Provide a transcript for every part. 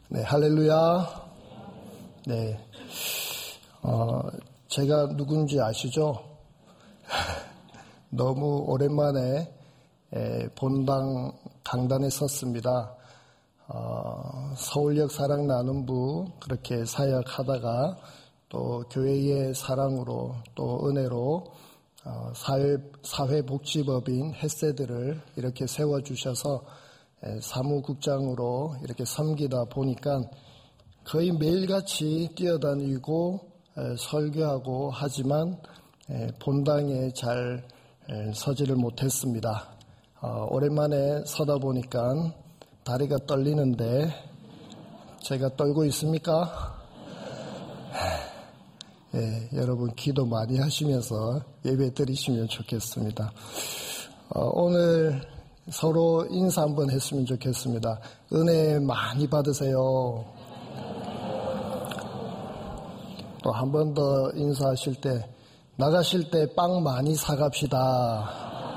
네, 할렐루야. 네, 제가 누군지 아시죠? 너무 오랜만에 본당 강단에 섰습니다. 서울역 사랑나눔부 그렇게 사역하다가 또 교회의 사랑으로 또 은혜로 사회복지법인 햇세들을 이렇게 세워주셔서 사무국장으로 이렇게 섬기다 보니까 거의 매일같이 뛰어다니고 설교하고 하지만 본당에 잘 서지를 못했습니다. 오랜만에 서다 보니까 다리가 떨리는데 제가 떨고 있습니까? 네, 여러분 기도 많이 하시면서 예배 드리시면 좋겠습니다. 오늘 서로 인사 한번 했으면 좋겠습니다. 은혜 많이 받으세요. 또 한 번 더 인사하실 때 나가실 때 빵 많이 사갑시다.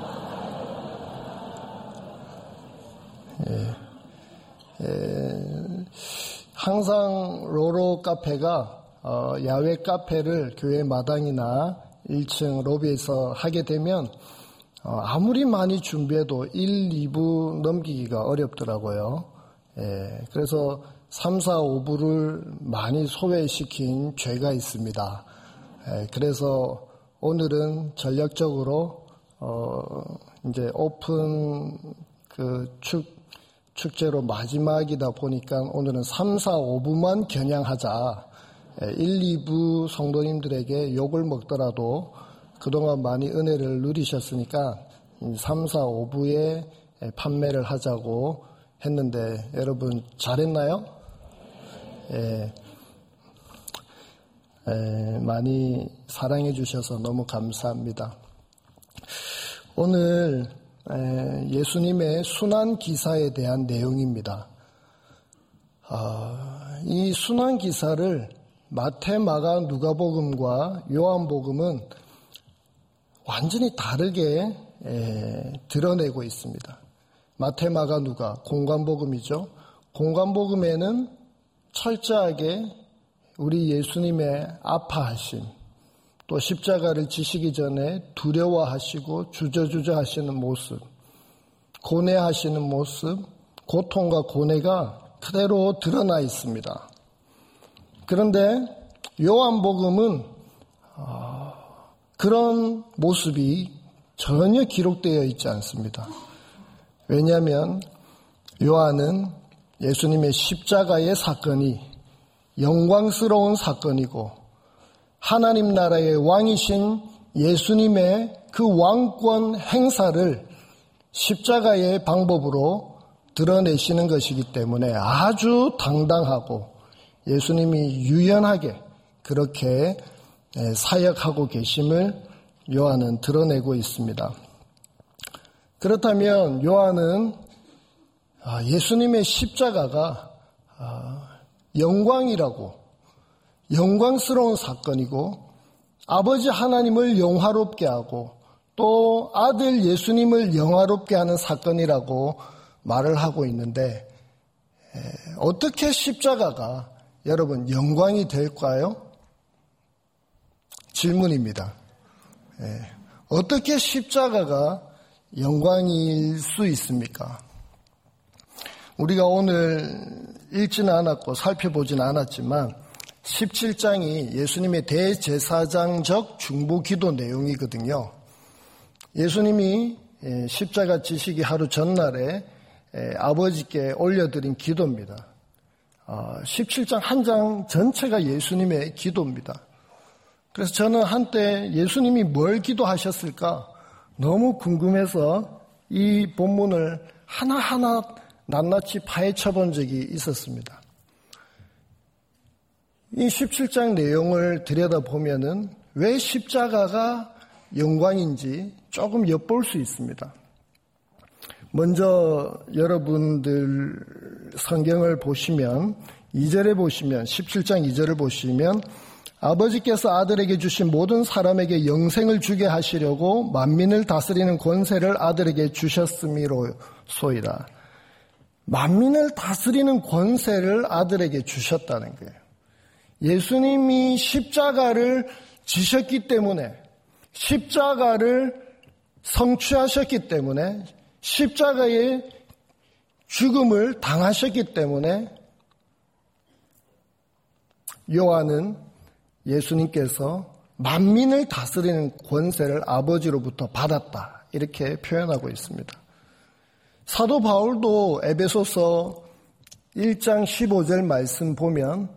항상 로로 카페가 야외 카페를 교회 마당이나 1층 로비에서 하게 되면 아무리 많이 준비해도 1, 2부 넘기기가 어렵더라고요. 그래서 3, 4, 5부를 많이 소외시킨 죄가 있습니다. 그래서 오늘은 전략적으로 이제 오픈 축제로 마지막이다 보니까 오늘은 3, 4, 5부만 겨냥하자. 1, 2부 성도님들에게 욕을 먹더라도 그동안 많이 은혜를 누리셨으니까 3, 4, 5부에 판매를 하자고 했는데 여러분 잘했나요? 많이 사랑해 주셔서 너무 감사합니다. 오늘 예수님의 순환기사에 대한 내용입니다. 이 순환기사를 마태, 마가, 누가복음과 요한복음은 완전히 다르게 드러내고 있습니다. 마태, 마가, 누가 공관복음이죠. 공관복음에는 철저하게 우리 예수님의 아파하심, 또 십자가를 지시기 전에 두려워하시고 주저주저 하시는 모습, 고뇌하시는 모습, 고통과 고뇌가 그대로 드러나 있습니다. 그런데 요한복음은 그런 모습이 전혀 기록되어 있지 않습니다. 왜냐하면 요한은 예수님의 십자가의 사건이 영광스러운 사건이고 하나님 나라의 왕이신 예수님의 그 왕권 행사를 십자가의 방법으로 드러내시는 것이기 때문에 아주 당당하고 예수님이 유연하게 그렇게 사역하고 계심을 요한은 드러내고 있습니다. 그렇다면 요한은 예수님의 십자가가 영광이라고 영광스러운 사건이고 아버지 하나님을 영화롭게 하고 또 아들 예수님을 영화롭게 하는 사건이라고 말을 하고 있는데 어떻게 십자가가 여러분 영광이 될까요? 질문입니다. 어떻게 십자가가 영광일 수 있습니까? 우리가 오늘 읽지는 않았고 살펴보지는 않았지만 17장이 예수님의 대제사장적 중보기도 내용이거든요. 예수님이 십자가 지시기 하루 전날에 아버지께 올려드린 기도입니다. 17장 한 장 전체가 예수님의 기도입니다. 그래서 저는 한때 예수님이 뭘 기도하셨을까 너무 궁금해서 이 본문을 하나하나 낱낱이 파헤쳐 본 적이 있었습니다. 이 17장 내용을 들여다보면은 왜 십자가가 영광인지 조금 엿볼 수 있습니다. 먼저 여러분들 성경을 보시면 2절에 보시면 17장 2절을 보시면 아버지께서 아들에게 주신 모든 사람에게 영생을 주게 하시려고 만민을 다스리는 권세를 아들에게 주셨음이로소이다. 만민을 다스리는 권세를 아들에게 주셨다는 거예요. 예수님이 십자가를 지셨기 때문에, 십자가를 성취하셨기 때문에, 십자가의 죽음을 당하셨기 때문에 요한은 예수님께서 만민을 다스리는 권세를 아버지로부터 받았다, 이렇게 표현하고 있습니다. 사도 바울도 에베소서 1장 15절 말씀 보면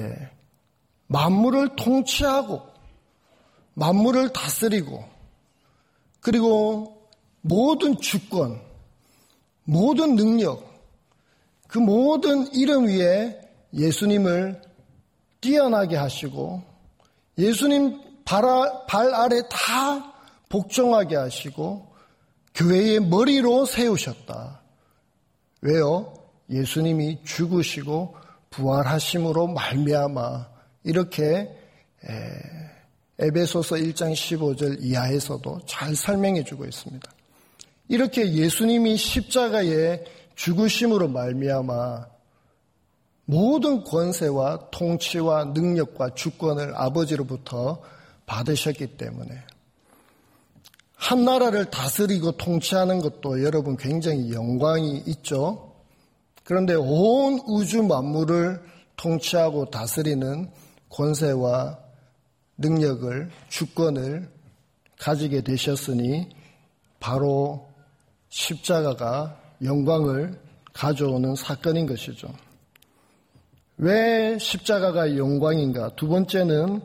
만물을 통치하고 만물을 다스리고 그리고 모든 주권, 모든 능력, 그 모든 이름 위에 예수님을 뛰어나게 하시고 예수님 발 아래 다 복종하게 하시고 교회의 머리로 세우셨다. 왜요? 예수님이 죽으시고 부활하심으로 말미암아, 이렇게 에베소서 1장 15절 이하에서도 잘 설명해 주고 있습니다. 이렇게 예수님이 십자가에 죽으심으로 말미암아 모든 권세와 통치와 능력과 주권을 아버지로부터 받으셨기 때문에 한 나라를 다스리고 통치하는 것도 여러분 굉장히 영광이 있죠. 그런데 온 우주 만물을 통치하고 다스리는 권세와 능력을, 주권을 가지게 되셨으니 바로 십자가가 영광을 가져오는 사건인 것이죠. 왜 십자가가 영광인가? 두 번째는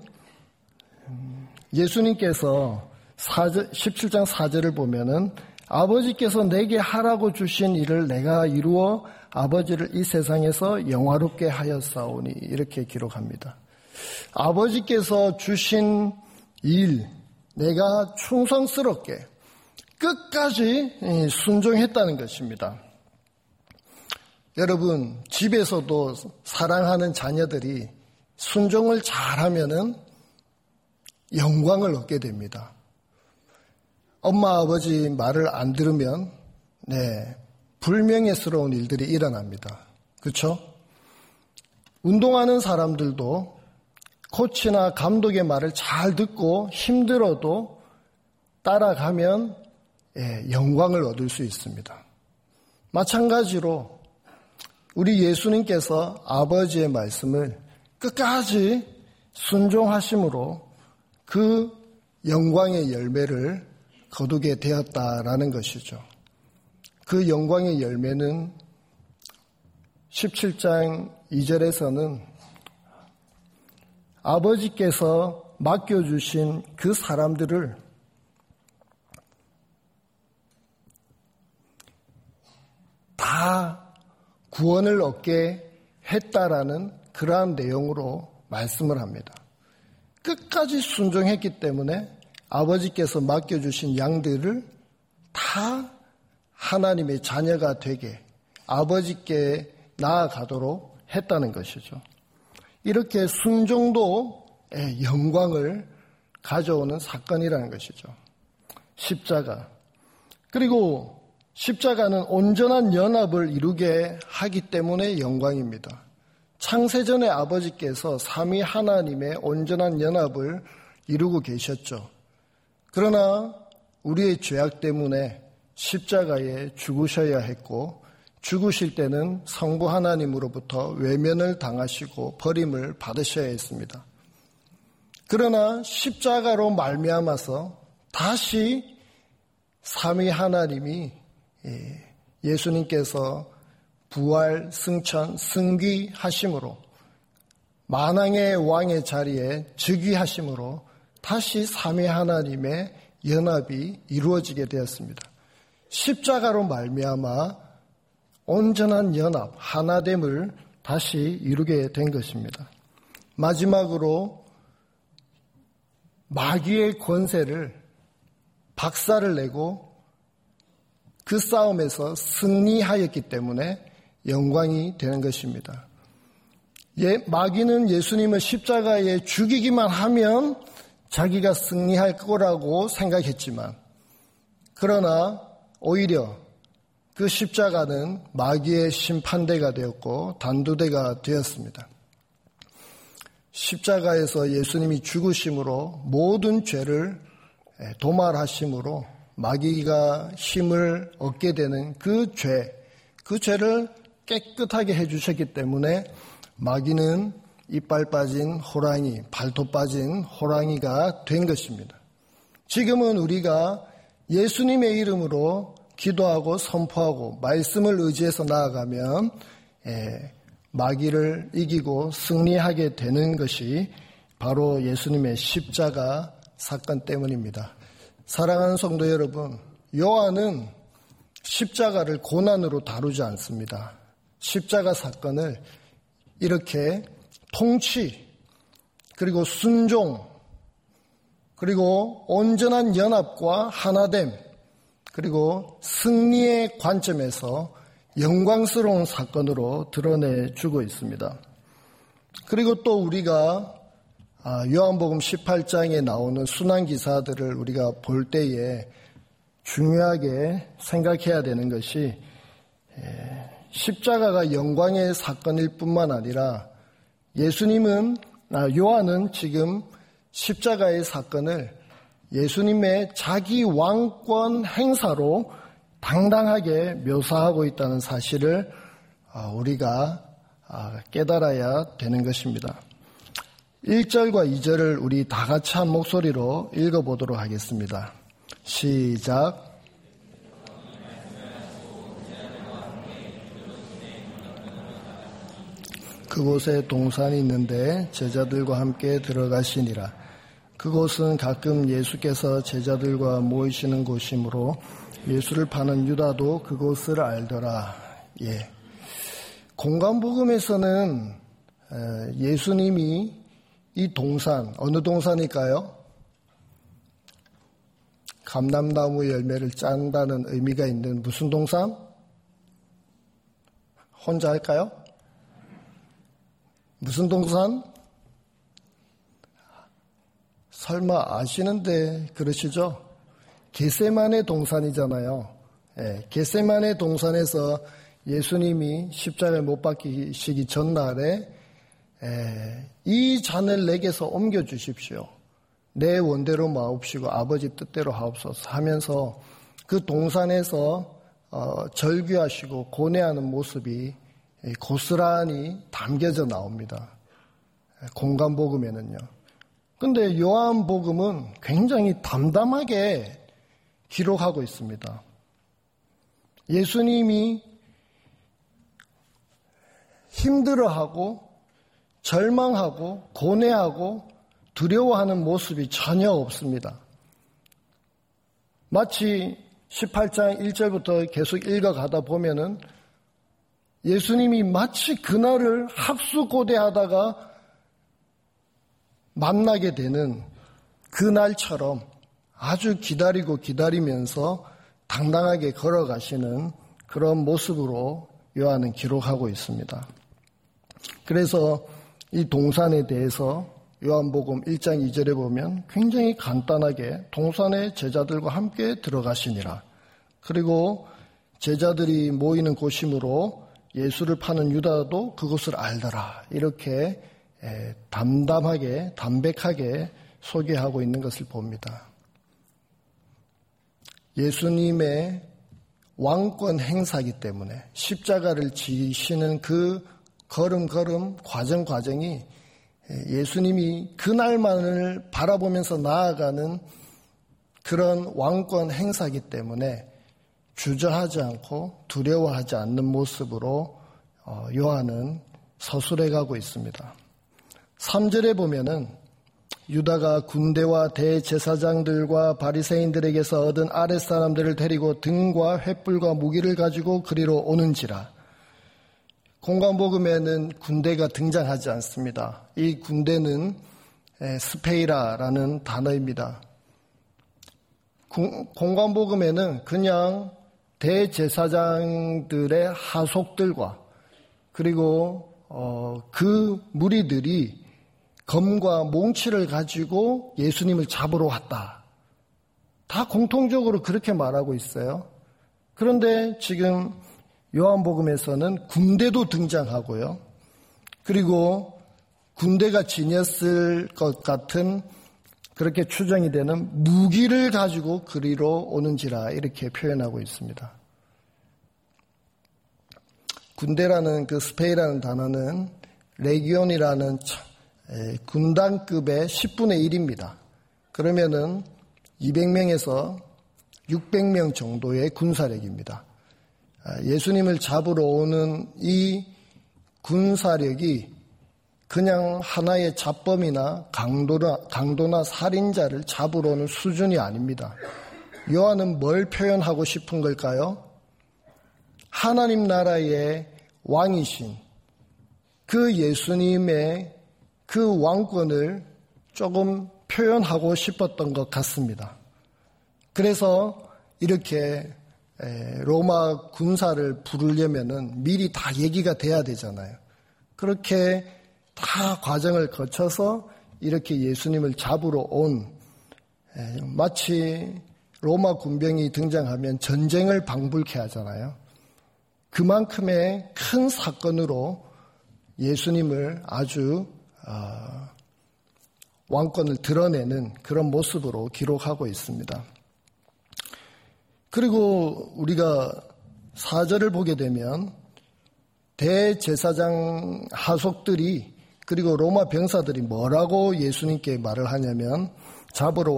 예수님께서 17장 4절을 보면은 아버지께서 내게 하라고 주신 일을 내가 이루어 아버지를 이 세상에서 영화롭게 하였사오니, 이렇게 기록합니다. 아버지께서 주신 일, 내가 충성스럽게 끝까지 순종했다는 것입니다. 여러분, 집에서도 사랑하는 자녀들이 순종을 잘하면은 영광을 얻게 됩니다. 엄마, 아버지 말을 안 들으면 불명예스러운 일들이 일어납니다. 그렇죠? 운동하는 사람들도 코치나 감독의 말을 잘 듣고 힘들어도 따라가면 영광을 얻을 수 있습니다. 마찬가지로 우리 예수님께서 아버지의 말씀을 끝까지 순종하심으로 그 영광의 열매를 거두게 되었다라는 것이죠. 그 영광의 열매는 17장 2절에서는 아버지께서 맡겨주신 그 사람들을 다 구원을 얻게 했다라는 그러한 내용으로 말씀을 합니다. 끝까지 순종했기 때문에 아버지께서 맡겨주신 양들을 다 하나님의 자녀가 되게 아버지께 나아가도록 했다는 것이죠. 이렇게 순종도 영광을 가져오는 사건이라는 것이죠. 십자가. 그리고 십자가는 온전한 연합을 이루게 하기 때문에 영광입니다. 창세전에 아버지께서 삼위 하나님의 온전한 연합을 이루고 계셨죠. 그러나 우리의 죄악 때문에 십자가에 죽으셔야 했고, 죽으실 때는 성부 하나님으로부터 외면을 당하시고 버림을 받으셔야 했습니다. 그러나 십자가로 말미암아서 다시 삼위 하나님이 예수님께서 부활, 승천, 승귀하심으로 만왕의 왕의 자리에 즉위하심으로 다시 삼위 하나님의 연합이 이루어지게 되었습니다. 십자가로 말미암아 온전한 연합, 하나됨을 다시 이루게 된 것입니다. 마지막으로 마귀의 권세를 박살을 내고 그 싸움에서 승리하였기 때문에 영광이 되는 것입니다. 마귀는 예수님을 십자가에 죽이기만 하면 자기가 승리할 거라고 생각했지만, 그러나 오히려 그 십자가는 마귀의 심판대가 되었고 단두대가 되었습니다. 십자가에서 예수님이 죽으심으로 모든 죄를 도말하심으로 마귀가 힘을 얻게 되는 그 죄를 깨끗하게 해주셨기 때문에 마귀는 이빨 빠진 호랑이, 발톱 빠진 호랑이가 된 것입니다. 지금은 우리가 예수님의 이름으로 기도하고 선포하고 말씀을 의지해서 나아가면 마귀를 이기고 승리하게 되는 것이 바로 예수님의 십자가 사건 때문입니다. 사랑하는 성도 여러분, 요한은 십자가를 고난으로 다루지 않습니다. 십자가 사건을 이렇게 통치, 그리고 순종, 그리고 온전한 연합과 하나됨, 그리고 승리의 관점에서 영광스러운 사건으로 드러내주고 있습니다. 그리고 또 우리가 요한복음 18장에 나오는 순환기사들을 우리가 볼 때에 중요하게 생각해야 되는 것이 십자가가 영광의 사건일 뿐만 아니라 요한은 지금 십자가의 사건을 예수님의 자기 왕권 행사로 당당하게 묘사하고 있다는 사실을 우리가 깨달아야 되는 것입니다. 1절과 2절을 우리 다 같이 한 목소리로 읽어보도록 하겠습니다. 시작. 그곳에 동산이 있는데 제자들과 함께 들어가시니라. 그곳은 가끔 예수께서 제자들과 모이시는 곳이므로 예수를 파는 유다도 그곳을 알더라. 예. 공간복음에서는 예수님이 이 동산, 어느 동산일까요? 감람나무 열매를 짠다는 의미가 있는 무슨 동산? 혼자 할까요? 무슨 동산? 설마 아시는데 그러시죠? 겟세마네 동산이잖아요. 겟세마네 동산에서 예수님이 십자가에 못 박히시기 전날에 이 잔을 내게서 옮겨주십시오. 내 원대로 마옵시고 아버지 뜻대로 하옵소서 하면서 그 동산에서 절규하시고 고뇌하는 모습이 고스란히 담겨져 나옵니다. 공간복음에는요. 근데 요한복음은 굉장히 담담하게 기록하고 있습니다. 예수님이 힘들어하고 절망하고 고뇌하고 두려워하는 모습이 전혀 없습니다. 마치 18장 1절부터 계속 읽어가다 보면은 예수님이 마치 그날을 합수고대하다가 만나게 되는 그날처럼 아주 기다리면서 당당하게 걸어가시는 그런 모습으로 요한은 기록하고 있습니다. 그래서 이 동산에 대해서 요한복음 1장 2절에 보면 굉장히 간단하게 동산에 제자들과 함께 들어가시니라. 그리고 제자들이 모이는 곳이므로 예수를 파는 유다도 그것을 알더라. 이렇게 담백하게 소개하고 있는 것을 봅니다. 예수님의 왕권 행사이기 때문에 십자가를 지시는 그 걸음걸음 과정이 예수님이 그날만을 바라보면서 나아가는 그런 왕권 행사이기 때문에 주저하지 않고 두려워하지 않는 모습으로 요한은 서술해 가고 있습니다. 3절에 보면은 유다가 군대와 대제사장들과 바리새인들에게서 얻은 아랫사람들을 데리고 등과 횃불과 무기를 가지고 그리로 오는지라. 공간복음에는 군대가 등장하지 않습니다. 이 군대는 스페이라라는 단어입니다. 공간복음에는 그냥 대제사장들의 하속들과 그리고 그 무리들이 검과 몽치를 가지고 예수님을 잡으러 왔다. 다 공통적으로 그렇게 말하고 있어요. 그런데 지금 요한복음에서는 군대도 등장하고요. 그리고 군대가 지녔을 것 같은 그렇게 추정이 되는 무기를 가지고 그리로 오는지라 이렇게 표현하고 있습니다. 군대라는 그 스페이라는 단어는 레기온이라는 군단급의 10분의 1입니다. 그러면은 200명에서 600명 정도의 군사력입니다. 예수님을 잡으러 오는 이 군사력이 그냥 하나의 잡범이나 강도나 살인자를 잡으러 오는 수준이 아닙니다. 요한은 뭘 표현하고 싶은 걸까요? 하나님 나라의 왕이신 그 예수님의 그 왕권을 조금 표현하고 싶었던 것 같습니다. 그래서 이렇게 로마 군사를 부르려면은 미리 다 얘기가 돼야 되잖아요. 그렇게 다 과정을 거쳐서 이렇게 예수님을 잡으러 온, 마치 로마 군병이 등장하면 전쟁을 방불케 하잖아요. 그만큼의 큰 사건으로 예수님을 아주 왕권을 드러내는 그런 모습으로 기록하고 있습니다. 그리고 우리가 4절을 보게 되면 대제사장 하속들이 그리고 로마 병사들이 뭐라고 예수님께 말을 하냐면 잡으러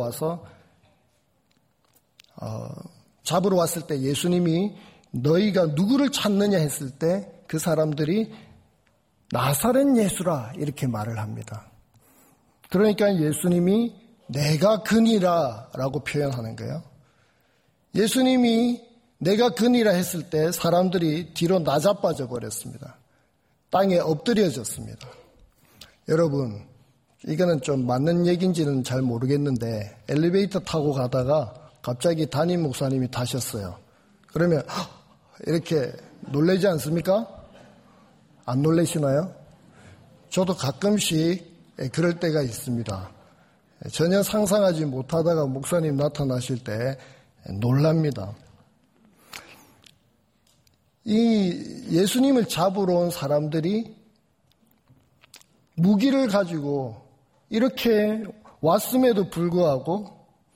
왔을 때 예수님이 너희가 누구를 찾느냐 했을 때 그 사람들이 나사렛 예수라 이렇게 말을 합니다. 그러니까 예수님이 내가 그니라 라고 표현하는 거예요. 예수님이 내가 그니라 했을 때 사람들이 뒤로 나자빠져 버렸습니다. 땅에 엎드려졌습니다. 여러분, 이거는 좀 맞는 얘기인지는 잘 모르겠는데 엘리베이터 타고 가다가 갑자기 담임 목사님이 타셨어요. 그러면 이렇게 놀라지 않습니까? 안 놀라시나요? 저도 가끔씩 그럴 때가 있습니다. 전혀 상상하지 못하다가 목사님 나타나실 때 놀랍니다. 이 예수님을 잡으러 온 사람들이 무기를 가지고 이렇게 왔음에도 불구하고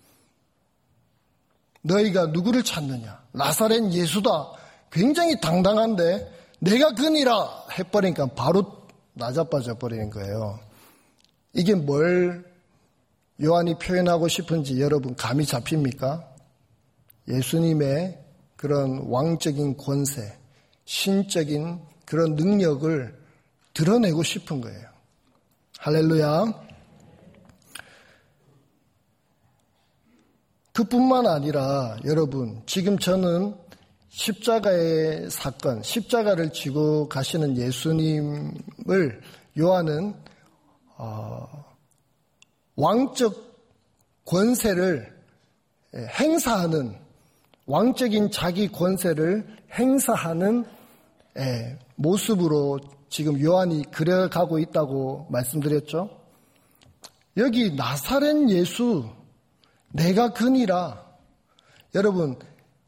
너희가 누구를 찾느냐? 나사렛 예수다. 굉장히 당당한데 내가 그니라 해버리니까 바로 나자빠져 버리는 거예요. 이게 뭘 요한이 표현하고 싶은지 여러분 감이 잡힙니까? 예수님의 그런 왕적인 권세, 신적인 그런 능력을 드러내고 싶은 거예요. 할렐루야. 그뿐만 아니라 여러분, 지금 저는 십자가의 사건, 십자가를 지고 가시는 예수님을 요한은 왕적 권세를 행사하는, 왕적인 자기 권세를 행사하는 모습으로 지금 요한이 그려가고 있다고 말씀드렸죠. 여기 나사렛 예수, 내가 그니라. 여러분,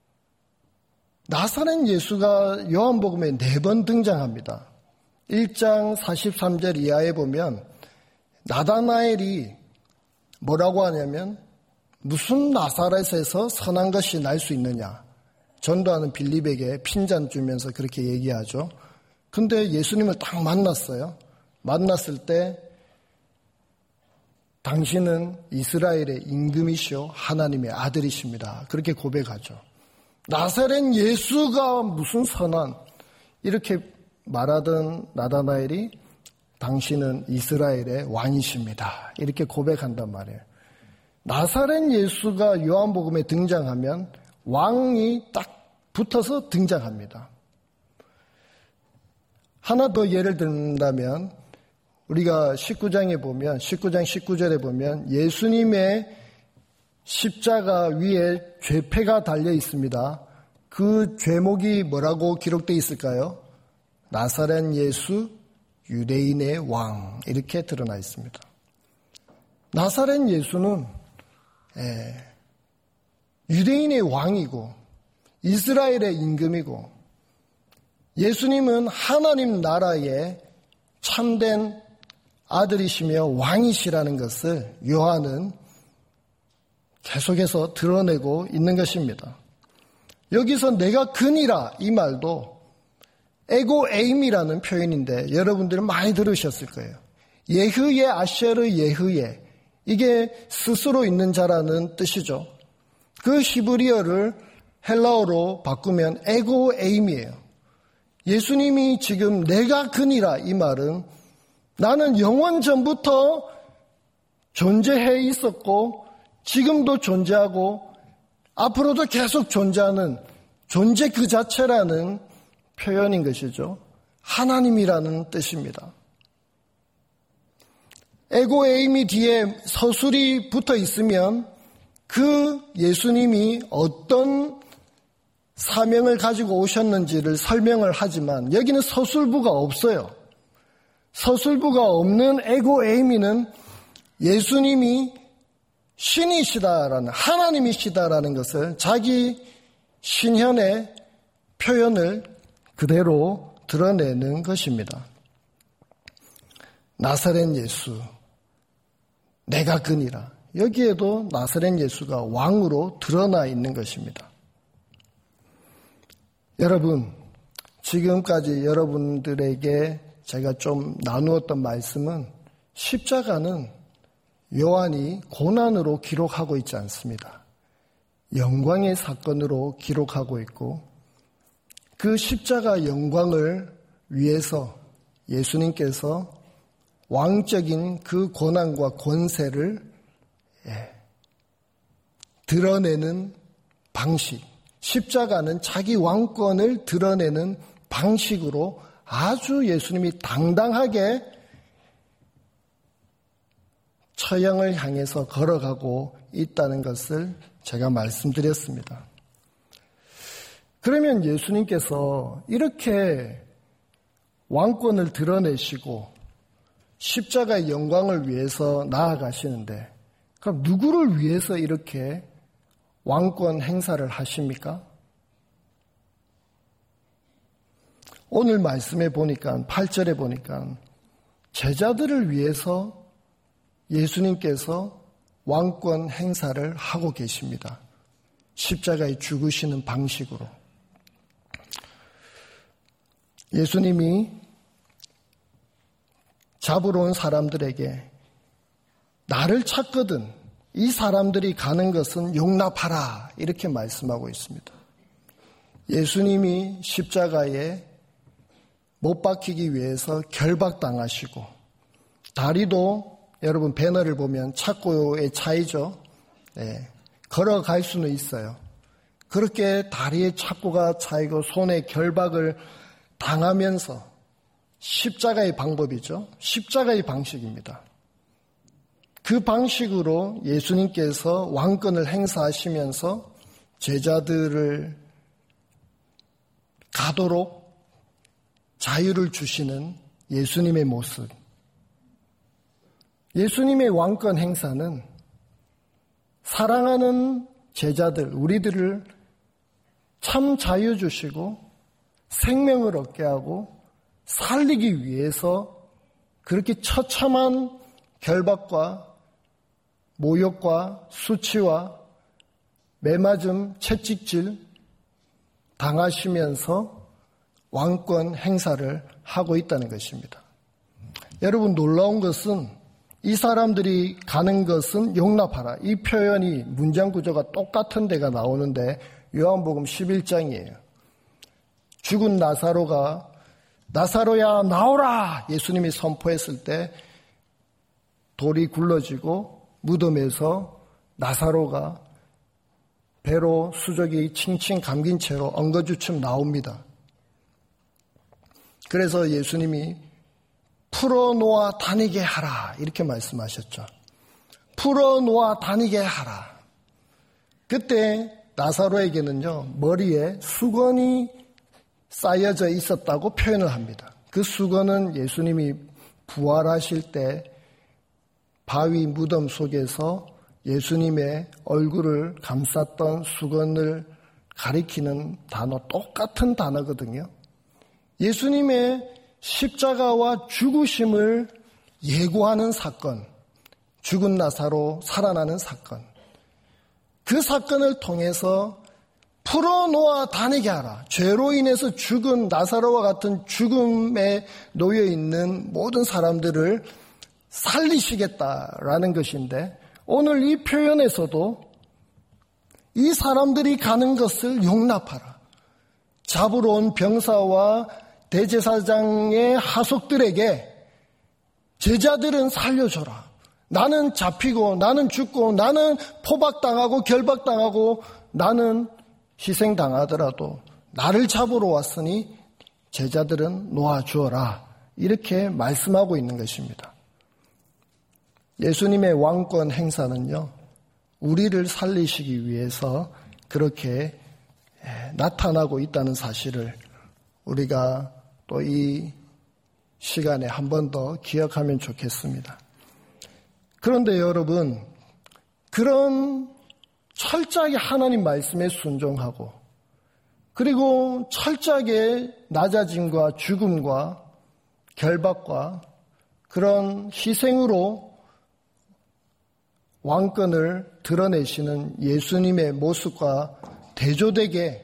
나사렛 예수가 요한복음에 4번 등장합니다. 1장 43절 이하에 보면 나다나엘이 뭐라고 하냐면 무슨 나사렛에서 선한 것이 날 수 있느냐. 전도하는 빌립에게 핀잔 주면서 그렇게 얘기하죠. 근데 예수님을 딱 만났어요. 만났을 때 당신은 이스라엘의 임금이시오 하나님의 아들이십니다. 그렇게 고백하죠. 나사렛 예수가 무슨 선한, 이렇게 말하던 나다나엘이 당신은 이스라엘의 왕이십니다. 이렇게 고백한단 말이에요. 나사렛 예수가 요한복음에 등장하면 왕이 딱 붙어서 등장합니다. 하나 더 예를 든다면 우리가 19장에 보면 19장 19절에 보면 예수님의 십자가 위에 죄패가 달려 있습니다. 그 죄목이 뭐라고 기록되어 있을까요? 나사렛 예수 유대인의 왕, 이렇게 드러나 있습니다. 나사렛 예수는 유대인의 왕이고 이스라엘의 임금이고 예수님은 하나님 나라의 참된 아들이시며 왕이시라는 것을 요한은 계속해서 드러내고 있는 것입니다. 여기서 내가 그니라 이 말도 에고에임이라는 표현인데 여러분들은 많이 들으셨을 거예요. 예흐예 아쉐르 예흐예, 이게 스스로 있는 자라는 뜻이죠. 그 히브리어를 헬라어로 바꾸면 에고에임이에요. 예수님이 지금 내가 그니라 이 말은 나는 영원 전부터 존재해 있었고 지금도 존재하고 앞으로도 계속 존재하는 존재 그 자체라는 표현인 것이죠. 하나님이라는 뜻입니다. 에고에임이 뒤에 서술이 붙어 있으면 그 예수님이 어떤 사명을 가지고 오셨는지를 설명을 하지만 여기는 서술부가 없어요. 서술부가 없는 에고에이미는 예수님이 신이시다라는, 하나님이시다라는 것을 자기 신현의 표현을 그대로 드러내는 것입니다. 나사렛 예수, 내가 그니라. 여기에도 나사렛 예수가 왕으로 드러나 있는 것입니다. 여러분, 지금까지 여러분들에게 제가 좀 나누었던 말씀은 십자가는 요한이 고난으로 기록하고 있지 않습니다. 영광의 사건으로 기록하고 있고 그 십자가 영광을 위해서 예수님께서 왕적인 그 고난과 권세를 드러내는 방식, 십자가는 자기 왕권을 드러내는 방식으로 아주 예수님이 당당하게 처형을 향해서 걸어가고 있다는 것을 제가 말씀드렸습니다. 그러면 예수님께서 이렇게 왕권을 드러내시고 십자가의 영광을 위해서 나아가시는데 그럼 누구를 위해서 이렇게 왕권 행사를 하십니까? 오늘 말씀에 보니까 8절에 보니까 제자들을 위해서 예수님께서 왕권 행사를 하고 계십니다. 십자가에 죽으시는 방식으로. 예수님이 잡으러 온 사람들에게 나를 찾거든 이 사람들이 가는 것은 용납하라 이렇게 말씀하고 있습니다. 예수님이 십자가에 못 박히기 위해서 결박당하시고 다리도 여러분 배너를 보면 착고의 차이죠. 네, 걸어갈 수는 있어요. 그렇게 다리에 착고가 차이고 손에 결박을 당하면서 십자가의 방법이죠. 십자가의 방식입니다. 그 방식으로 예수님께서 왕권을 행사하시면서 제자들을 가도록 자유를 주시는 예수님의 모습. 예수님의 왕권 행사는 사랑하는 제자들, 우리들을 참 자유 주시고 생명을 얻게 하고 살리기 위해서 그렇게 처참한 결박과 모욕과 수치와 매맞음, 채찍질 당하시면서 왕권 행사를 하고 있다는 것입니다. 여러분 놀라운 것은 이 사람들이 가는 것은 용납하라. 이 표현이 문장 구조가 똑같은 데가 나오는데 요한복음 11장이에요. 죽은 나사로가 나사로야 나오라 예수님이 선포했을 때 돌이 굴러지고 무덤에서 나사로가 배로 수족이 칭칭 감긴 채로 엉거주춤 나옵니다. 그래서 예수님이 풀어놓아 다니게 하라 이렇게 말씀하셨죠. 풀어놓아 다니게 하라. 그때 나사로에게는요 머리에 수건이 쌓여져 있었다고 표현을 합니다. 그 수건은 예수님이 부활하실 때 바위 무덤 속에서 예수님의 얼굴을 감쌌던 수건을 가리키는 단어, 똑같은 단어거든요. 예수님의 십자가와 죽으심을 예고하는 사건, 죽은 나사로 살아나는 사건, 그 사건을 통해서 풀어놓아 다니게 하라. 죄로 인해서 죽은 나사로와 같은 죽음에 놓여있는 모든 사람들을 살리시겠다라는 것인데, 오늘 이 표현에서도 이 사람들이 가는 것을 용납하라. 잡으러 온 병사와 대제사장의 하속들에게 제자들은 살려줘라. 나는 잡히고 나는 죽고 나는 포박당하고 결박당하고 나는 희생당하더라도 나를 잡으러 왔으니 제자들은 놓아주어라. 이렇게 말씀하고 있는 것입니다. 예수님의 왕권 행사는요, 우리를 살리시기 위해서 그렇게 나타나고 있다는 사실을 우리가 또 이 시간에 한 번 더 기억하면 좋겠습니다. 그런데 여러분, 그런 철저하게 하나님 말씀에 순종하고 그리고 철저하게 낮아짐과 죽음과 결박과 그런 희생으로 왕권을 드러내시는 예수님의 모습과 대조되게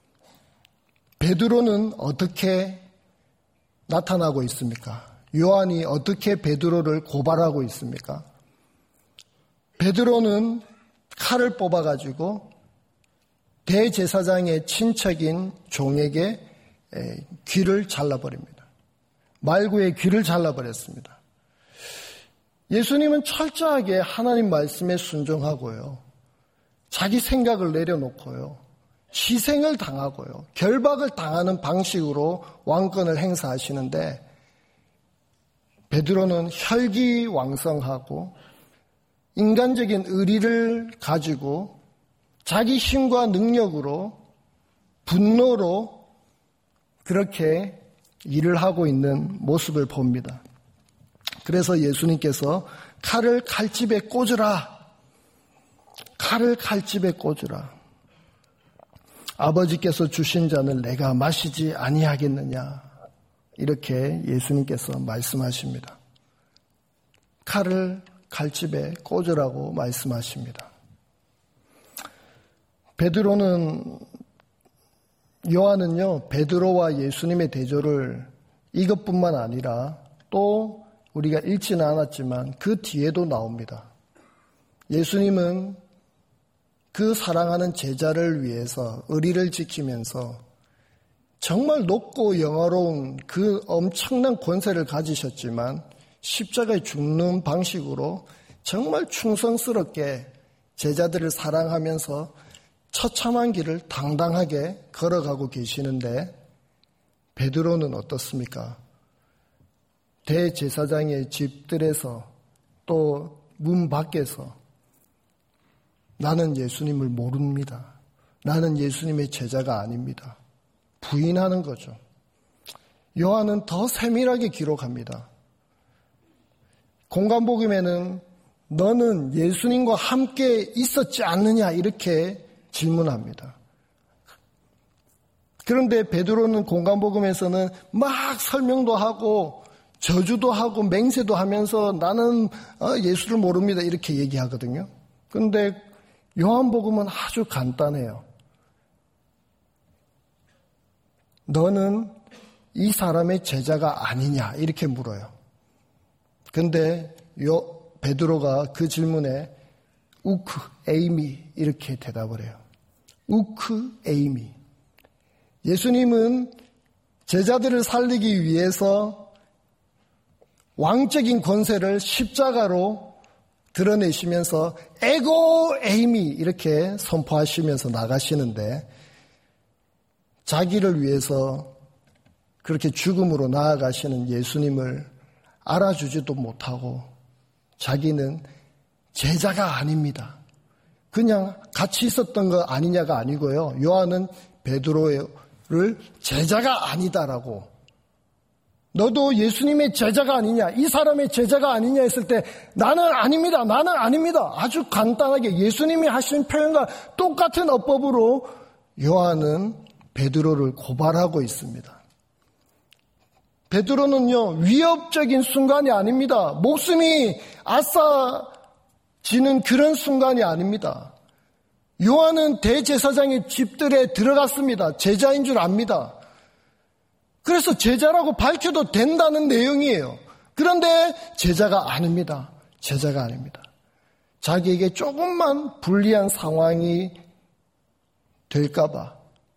베드로는 어떻게 나타나고 있습니까? 요한이 어떻게 베드로를 고발하고 있습니까? 베드로는 칼을 뽑아가지고 대제사장의 친척인 종에게 귀를 잘라버립니다. 말구의 귀를 잘라버렸습니다. 예수님은 철저하게 하나님 말씀에 순종하고요. 자기 생각을 내려놓고요. 희생을 당하고요. 결박을 당하는 방식으로 왕권을 행사하시는데, 베드로는 혈기왕성하고 인간적인 의리를 가지고 자기 힘과 능력으로 분노로 그렇게 일을 하고 있는 모습을 봅니다. 그래서 예수님께서 칼을 칼집에 꽂으라. 칼을 칼집에 꽂으라. 아버지께서 주신 잔을 내가 마시지 아니하겠느냐. 이렇게 예수님께서 말씀하십니다. 칼을 칼집에 꽂으라고 말씀하십니다. 요한은요, 베드로와 예수님의 대조를 이것뿐만 아니라 또 우리가 읽지는 않았지만 그 뒤에도 나옵니다. 예수님은 그 사랑하는 제자를 위해서 의리를 지키면서 정말 높고 영화로운 그 엄청난 권세를 가지셨지만 십자가에 죽는 방식으로 정말 충성스럽게 제자들을 사랑하면서 처참한 길을 당당하게 걸어가고 계시는데, 베드로는 어떻습니까? 대제사장의 집들에서 또 문 밖에서 나는 예수님을 모릅니다. 나는 예수님의 제자가 아닙니다. 부인하는 거죠. 요한은 더 세밀하게 기록합니다. 공관복음에는 너는 예수님과 함께 있었지 않느냐 이렇게 질문합니다. 그런데 베드로는 공관복음에서는 막 설명도 하고 저주도 하고 맹세도 하면서 나는 예수를 모릅니다 이렇게 얘기하거든요. 그런데 요한복음은 아주 간단해요. 너는 이 사람의 제자가 아니냐 이렇게 물어요. 그런데 베드로가 그 질문에 우크 에이미 이렇게 대답을 해요. 우크 에이미. 예수님은 제자들을 살리기 위해서 왕적인 권세를 십자가로 드러내시면서 에고 에이미 이렇게 선포하시면서 나가시는데, 자기를 위해서 그렇게 죽음으로 나아가시는 예수님을 알아주지도 못하고 자기는 제자가 아닙니다. 그냥 같이 있었던 거 아니냐가 아니고요. 요한은 베드로를 제자가 아니다라고, 너도 예수님의 제자가 아니냐, 이 사람의 제자가 아니냐 했을 때 나는 아닙니다. 나는 아닙니다. 아주 간단하게 예수님이 하신 표현과 똑같은 어법으로 요한은 베드로를 고발하고 있습니다. 베드로는요, 위협적인 순간이 아닙니다. 목숨이 아싸지는 그런 순간이 아닙니다. 요한은 대제사장의 집들에 들어갔습니다. 제자인 줄 압니다. 그래서 제자라고 밝혀도 된다는 내용이에요. 그런데 제자가 아닙니다. 제자가 아닙니다. 자기에게 조금만 불리한 상황이 될까봐,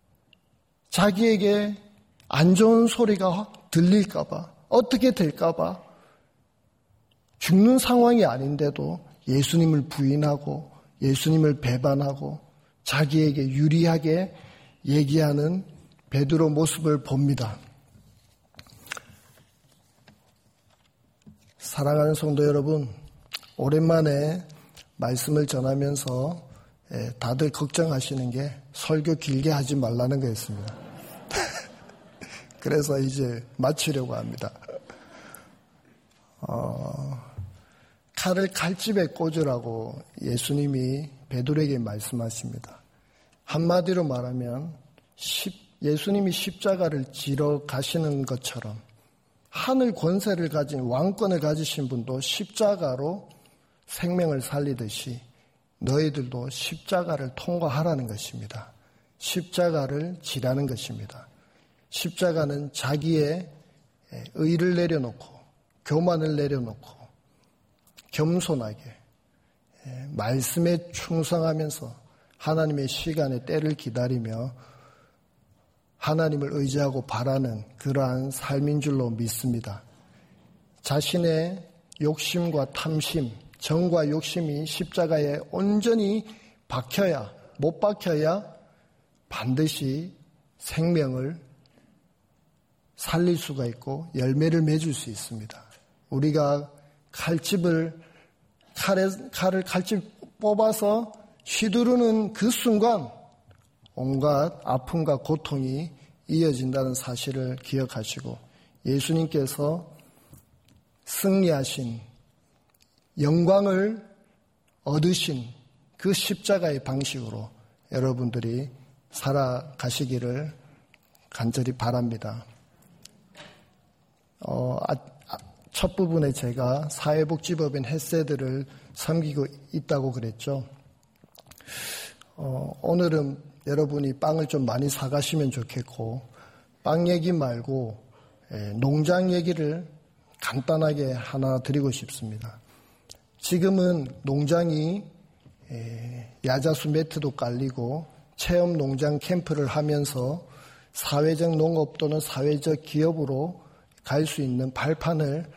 자기에게 안 좋은 소리가 들릴까봐, 어떻게 될까봐 죽는 상황이 아닌데도 예수님을 부인하고 예수님을 배반하고 자기에게 유리하게 얘기하는 베드로 모습을 봅니다. 사랑하는 성도 여러분, 오랜만에 말씀을 전하면서 다들 걱정하시는 게 설교 길게 하지 말라는 거였습니다. 그래서 이제 마치려고 합니다. 칼을 칼집에 꽂으라고 예수님이 베드로에게 말씀하십니다. 한마디로 말하면 예수님이 십자가를 지러 가시는 것처럼 하늘 권세를 가진 왕권을 가지신 분도 십자가로 생명을 살리듯이 너희들도 십자가를 통과하라는 것입니다. 십자가를 지라는 것입니다. 십자가는 자기의 의를 내려놓고 교만을 내려놓고 겸손하게 말씀에 충성하면서 하나님의 시간의 때를 기다리며 하나님을 의지하고 바라는 그러한 삶인 줄로 믿습니다. 자신의 욕심과 탐심, 정과 욕심이 십자가에 온전히 박혀야, 못 박혀야 반드시 생명을 살릴 수가 있고 열매를 맺을 수 있습니다. 우리가 칼을 칼집 뽑아서 휘두르는 그 순간 온갖 아픔과 고통이 이어진다는 사실을 기억하시고 예수님께서 승리하신 영광을 얻으신 그 십자가의 방식으로 여러분들이 살아가시기를 간절히 바랍니다. 첫 부분에 제가 사회복지법인 햇세드를 섬기고 있다고 그랬죠. 오늘은 여러분이 빵을 좀 많이 사가시면 좋겠고 빵 얘기 말고 농장 얘기를 간단하게 하나 드리고 싶습니다. 지금은 농장이 야자수 매트도 깔리고 체험 농장 캠프를 하면서 사회적 농업 또는 사회적 기업으로 갈 수 있는 발판을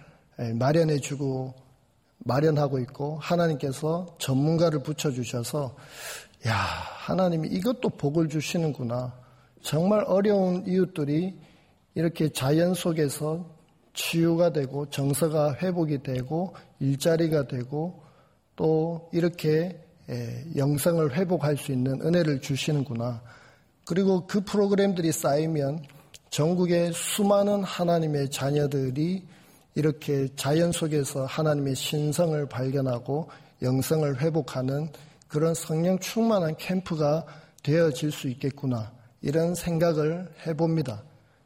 마련하고 있고 하나님께서 전문가를 붙여주셔서 야, 하나님이 이것도 복을 주시는구나. 정말 어려운 이웃들이 이렇게 자연 속에서 치유가 되고 정서가 회복이 되고 일자리가 되고 또 이렇게 영성을 회복할 수 있는 은혜를 주시는구나. 그리고 그 프로그램들이 쌓이면 전국의 수많은 하나님의 자녀들이 이렇게 자연 속에서 하나님의 신성을 발견하고 영성을 회복하는 그런 성령 충만한 캠프가 되어질 수 있겠구나. 이런 생각을 해봅니다.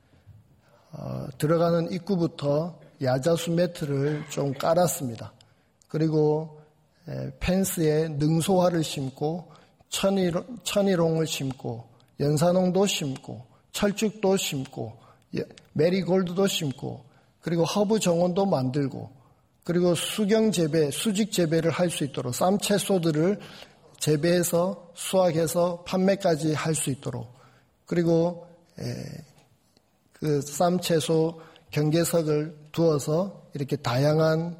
들어가는 입구부터 야자수 매트를 좀 깔았습니다. 그리고 펜스에 능소화를 심고 천일홍을 심고 연산홍도 심고 철쭉도 심고 메리골드도 심고 그리고 허브 정원도 만들고 그리고 수직 재배를 할 수 있도록 쌈채소들을 재배해서 수확해서 판매까지 할 수 있도록 그리고 그 쌈채소 경계석을 두어서 이렇게 다양한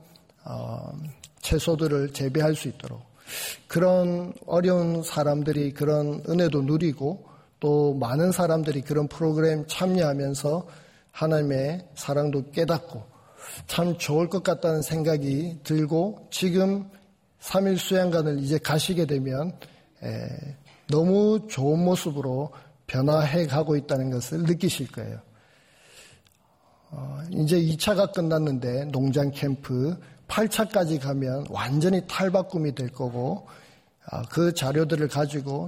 채소들을 재배할 수 있도록 그런 어려운 사람들이 그런 은혜도 누리고 또 많은 사람들이 그런 프로그램 참여하면서 하나님의 사랑도 깨닫고 참 좋을 것 같다는 생각이 들고 지금 3일 수양관을 이제 가시게 되면 너무 좋은 모습으로 변화해 가고 있다는 것을 느끼실 거예요. 이제 2차가 끝났는데 농장 캠프 8차까지 가면 완전히 탈바꿈이 될 거고 그 자료들을 가지고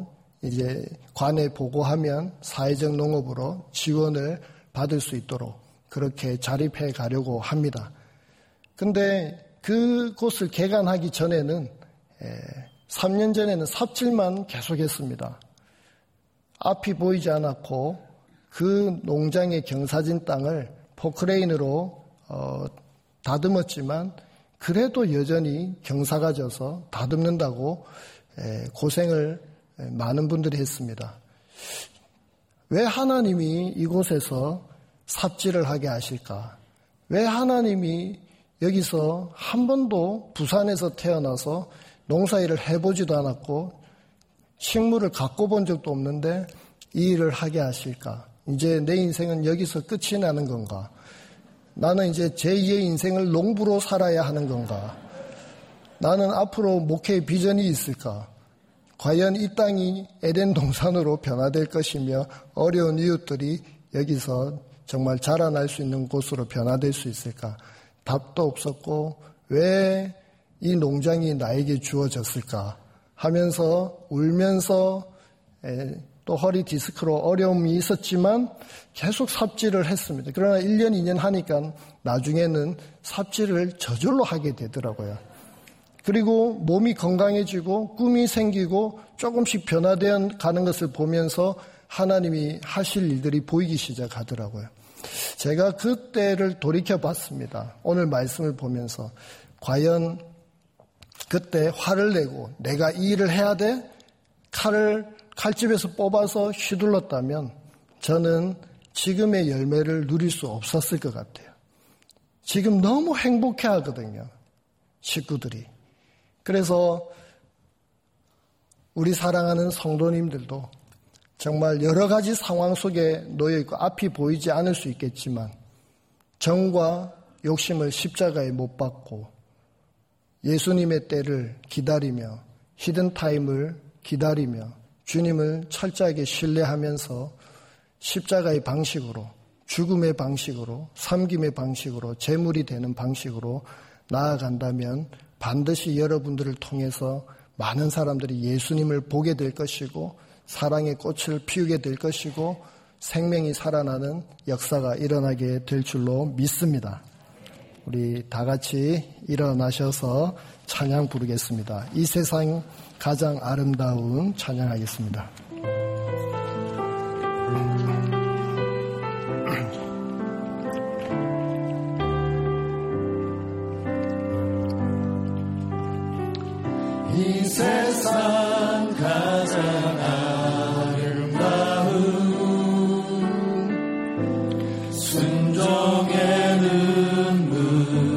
이제 관에 보고하면 사회적 농업으로 지원을 받을 수 있도록 그렇게 자립해 가려고 합니다. 근데 그곳을 개관하기 전에는 3년 전에는 삽질만 계속했습니다. 앞이 보이지 않았고 그 농장의 경사진 땅을 포크레인으로 다듬었지만 그래도 여전히 경사가 져서 다듬는다고 고생을 많은 분들이 했습니다. 왜 하나님이 이곳에서 삽질을 하게 하실까? 왜 하나님이 여기서 한 번도 부산에서 태어나서 농사일을 해보지도 않았고 식물을 갖고 본 적도 없는데 이 일을 하게 하실까? 이제 내 인생은 여기서 끝이 나는 건가? 나는 이제 제2의 인생을 농부로 살아야 하는 건가? 나는 앞으로 목회의 비전이 있을까? 과연 이 땅이 에덴 동산으로 변화될 것이며 어려운 이웃들이 여기서 정말 자라날 수 있는 곳으로 변화될 수 있을까? 답도 없었고 왜 이 농장이 나에게 주어졌을까? 하면서 울면서 또 허리 디스크로 어려움이 있었지만 계속 삽질을 했습니다. 그러나 1년, 2년 하니까 나중에는 삽질을 저절로 하게 되더라고요. 그리고 몸이 건강해지고 꿈이 생기고 조금씩 변화되어 가는 것을 보면서 하나님이 하실 일들이 보이기 시작하더라고요. 제가 그때를 돌이켜봤습니다. 오늘 말씀을 보면서 과연 그때 화를 내고 내가 이 일을 해야 돼? 칼을 칼집에서 뽑아서 휘둘렀다면 저는 지금의 열매를 누릴 수 없었을 것 같아요. 지금 너무 행복해 하거든요. 식구들이. 그래서 우리 사랑하는 성도님들도 정말 여러 가지 상황 속에 놓여 있고 앞이 보이지 않을 수 있겠지만 정과 욕심을 십자가에 못 박고 예수님의 때를 기다리며 히든타임을 기다리며 주님을 철저하게 신뢰하면서 십자가의 방식으로 죽음의 방식으로 섬김의 방식으로 제물이 되는 방식으로 나아간다면 반드시 여러분들을 통해서 많은 사람들이 예수님을 보게 될 것이고 사랑의 꽃을 피우게 될 것이고 생명이 살아나는 역사가 일어나게 될 줄로 믿습니다. 우리 다 같이 일어나셔서 찬양 부르겠습니다. 이 세상 가장 아름다운 찬양하겠습니다. 이 세상 가장 아름다운 순종의 눈물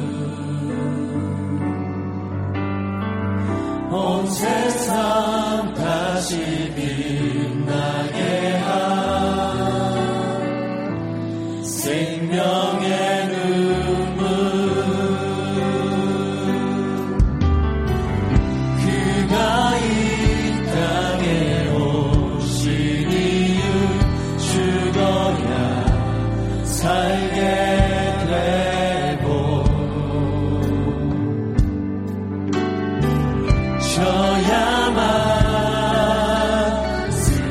온 세상 다시 빛나게 한 생명의 눈물 그가 이 땅에 오신 이유 죽어야 살게 되고 져야만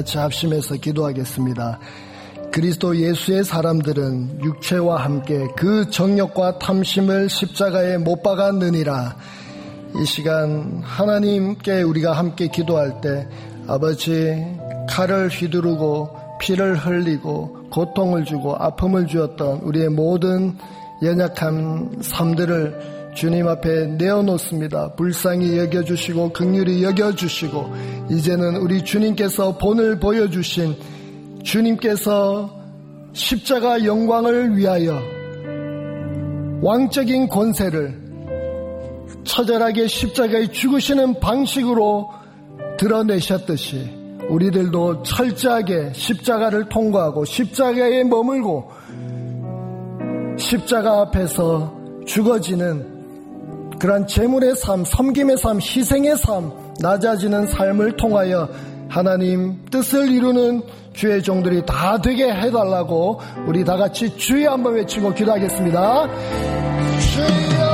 같이 합심해서 기도하겠습니다. 그리스도 예수의 사람들은 육체와 함께 그 정욕과 탐심을 십자가에 못 박았느니라. 이 시간 하나님께 우리가 함께 기도할 때 아버지, 칼을 휘두르고 피를 흘리고 고통을 주고 아픔을 주었던 우리의 모든 연약한 삶들을 주님 앞에 내어놓습니다. 불쌍히 여겨주시고 긍휼히 여겨주시고 이제는 우리 주님께서 본을 보여주신 주님께서 십자가 영광을 위하여 왕적인 권세를 처절하게 십자가에 죽으시는 방식으로 드러내셨듯이 우리들도 철저하게 십자가를 통과하고 십자가에 머물고 십자가 앞에서 죽어지는 그런 제물의 삶, 섬김의 삶, 희생의 삶, 낮아지는 삶을 통하여 하나님 뜻을 이루는 주의 종들이 다 되게 해달라고 우리 다 같이 주여 한번 외치고 기도하겠습니다. 주여!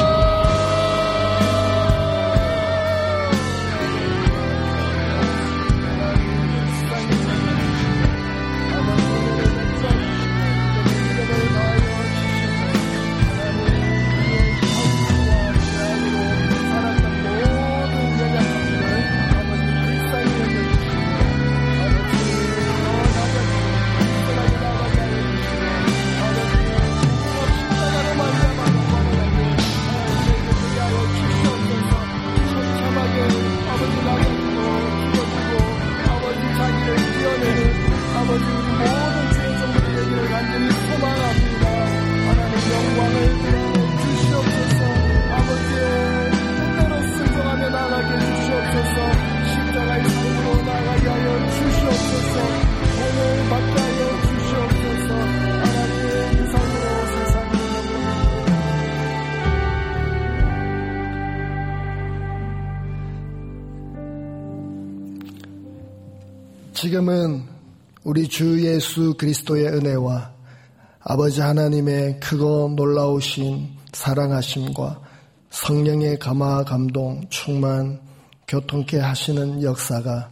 지금은 우리 주 예수 그리스도의 은혜와 아버지 하나님의 크고 놀라우신 사랑하심과 성령의 감화 감동 충만 교통케 하시는 역사가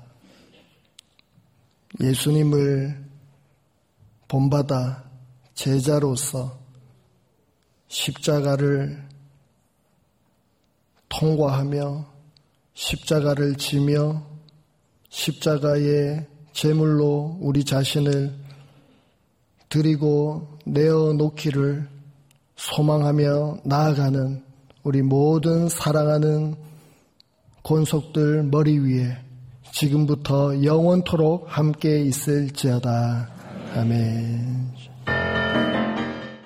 예수님을 본받아 제자로서 십자가를 통과하며 십자가를 지며 십자가의 제물로 우리 자신을 드리고 내어놓기를 소망하며 나아가는 우리 모든 사랑하는 권속들 머리 위에 지금부터 영원토록 함께 있을지어다. 아멘.